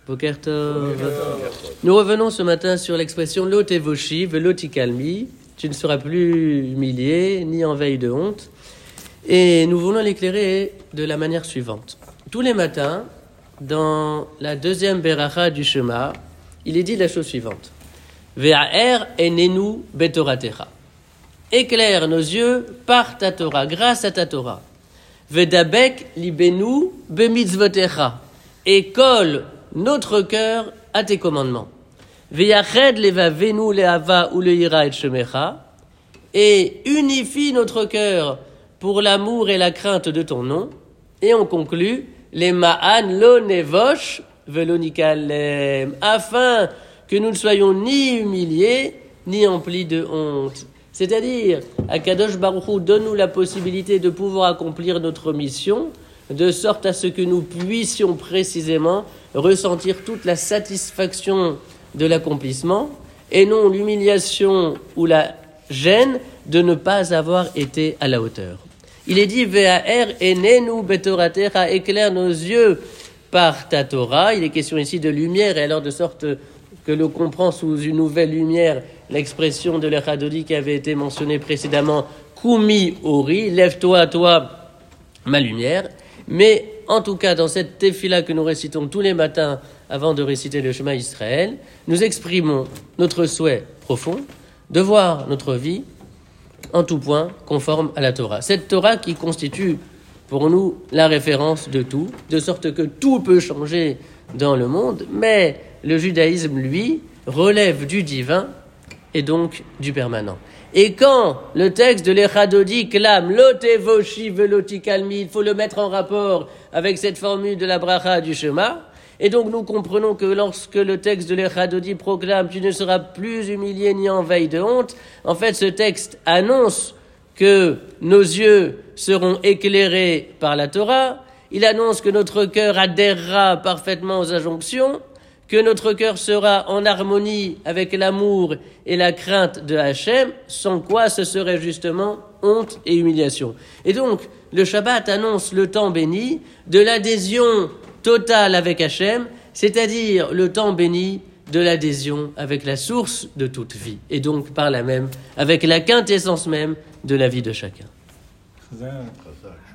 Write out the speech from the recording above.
Boker Tov. Nous revenons ce matin sur l'expression lo tevoshi velo tikalmi. Tu ne seras plus humilié ni en veille de honte. Et nous voulons l'éclairer de la manière suivante. Tous les matins, dans la deuxième beracha du Shema, il est dit la chose suivante. Ve'aer enenu betoratecha. Éclaire nos yeux par ta Torah, grâce à ta Torah. Ve'dabek libenu bemitzvotecha. Et colle notre cœur à tes commandements. Ve'yached levavenu le'ava ou le'ira et shemecha. Et unifie notre cœur pour l'amour et la crainte de ton nom. Et on conclut, les ma'an lo nevosh velo nikalem, afin que nous ne soyons ni humiliés, ni emplis de honte. C'est-à-dire, Akadosh Baruch Hu, donne-nous la possibilité de pouvoir accomplir notre mission, de sorte à ce que nous puissions précisément ressentir toute la satisfaction de l'accomplissement, et non l'humiliation ou la gêne de ne pas avoir été à la hauteur. Il est dit, Ve'aer enenu betoratecha, éclaire nos yeux par ta Torah. Il est question ici de lumière, et alors de sorte que l'on comprend sous une nouvelle lumière l'expression de l'Echadodi qui avait été mentionnée précédemment, Kumi Ori, lève-toi, toi, ma lumière. Mais en tout cas, dans cette tefila que nous récitons tous les matins avant de réciter le Shema Israël, nous exprimons notre souhait profond de voir notre vie en tout point conforme à la Torah. Cette Torah qui constitue pour nous la référence de tout, de sorte que tout peut changer dans le monde, mais le judaïsme, lui, relève du divin et donc du permanent. Et quand le texte de l'Echadodi clame « Lo tevoshi velo tikalmi », il faut le mettre en rapport avec cette formule de la bracha du Shema. Et donc nous comprenons que lorsque le texte de l'Echadodi proclame « Tu ne seras plus humilié ni en veille de honte », en fait ce texte annonce que nos yeux seront éclairés par la Torah, il annonce que notre cœur adhérera parfaitement aux injonctions, que notre cœur sera en harmonie avec l'amour et la crainte de Hachem, sans quoi ce serait justement honte et humiliation. Et donc, le Shabbat annonce le temps béni de l'adhésion totale avec Hachem, c'est-à-dire le temps béni de l'adhésion avec la source de toute vie, et donc par là même avec la quintessence même de la vie de chacun.